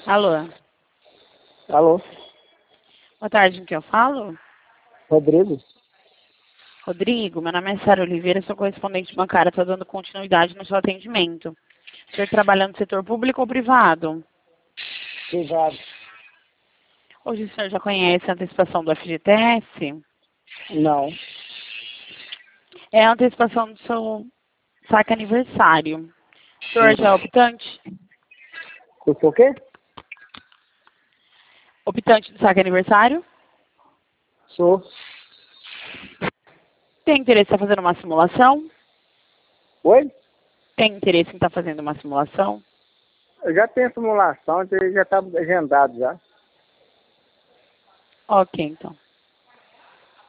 Alô, Alô, boa tarde, com quem eu falo? Rodrigo? Rodrigo, meu nome é Sara Oliveira, sou correspondente bancária, estou dando continuidade no seu atendimento. O senhor trabalha no setor público ou privado? Privado. Hoje o senhor já conhece a antecipação do FGTS? Não. É a antecipação do seu saque aniversário. O senhor já é optante? Custou o quê? Optante do saque aniversário? Sou. Tem interesse em estar fazendo uma simulação? Oi? Tem interesse em estar fazendo uma simulação? Eu já tenho simulação, já está agendado já. Ok, então.